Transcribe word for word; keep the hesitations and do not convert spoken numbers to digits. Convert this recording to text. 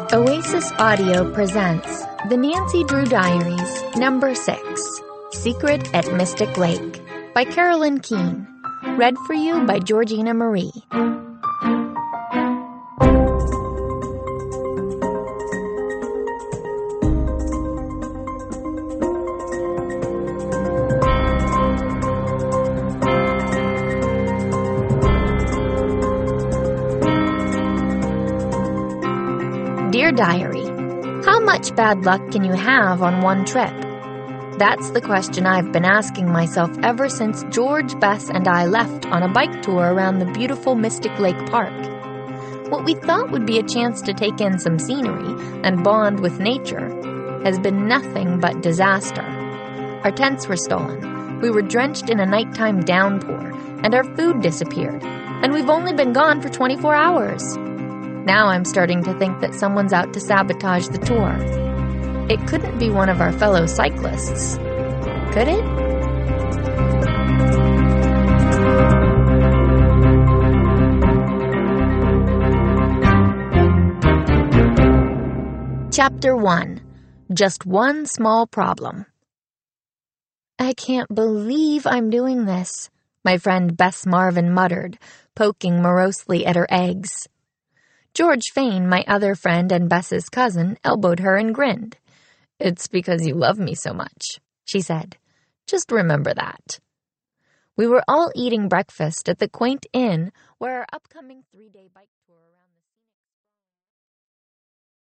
Oasis Audio presents The Nancy Drew Diaries, Number six, Secret at Mystic Lake, by Carolyn Keene. Read for you by Georgina Marie. Dear Diary, how much bad luck can you have on one trip? That's the question I've been asking myself ever since George, Bess, and I left on a bike tour around the beautiful Mystic Lake Park. What we thought would be a chance to take in some scenery and bond with nature has been nothing but disaster. Our tents were stolen, we were drenched in a nighttime downpour, and our food disappeared, and we've only been gone for twenty-four hours. Now I'm starting to think that someone's out to sabotage the tour. It couldn't be one of our fellow cyclists, could it? Chapter one. Just one small problem. I can't believe I'm doing this, my friend Bess Marvin muttered, poking morosely at her eggs. George Fane, my other friend and Bess's cousin, elbowed her and grinned. "It's because you love me so much," she said. "Just remember that." We were all eating breakfast at the quaint inn where our upcoming three-day bike tour around